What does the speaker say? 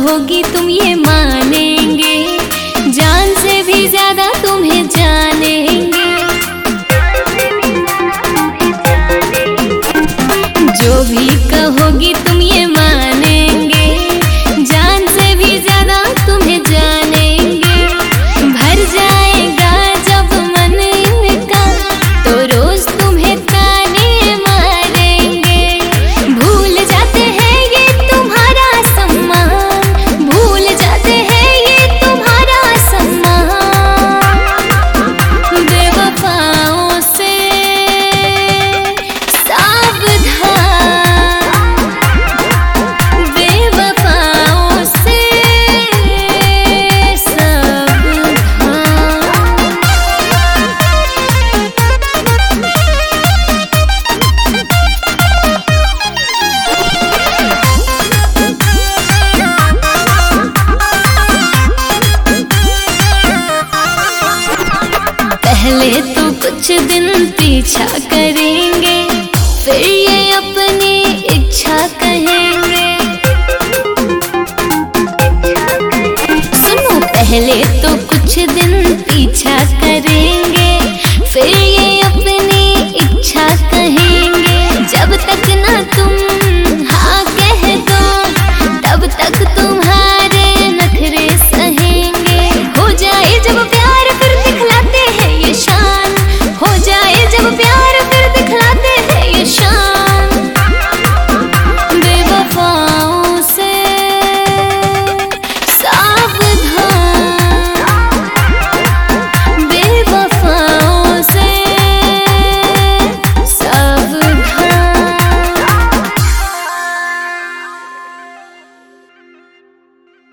कहोगी तुम ये मानेंगे, जान से भी ज्यादा तुम्हें जानेंगे। जो भी कहोगी तुम ये मानेंगे, जान से भी ज्यादा तुम्हें जानेंगे। भर जाएगा जब मन इनका तो रोज तुम्हें ताने मारेंगे। भूल जाते हैं ये तुम्हारा सम्मान, भूल जाते हैं ये तुम्हारा सम्मान। बेवफाओं से सावधान, बेवफाओं से सावधान। पहले तो कुछ दिन पीछा करेंगे, फिर ये अपनी इच्छा कहेंगे। सुनो, पहले तो कुछ दिन पीछा करेंगे,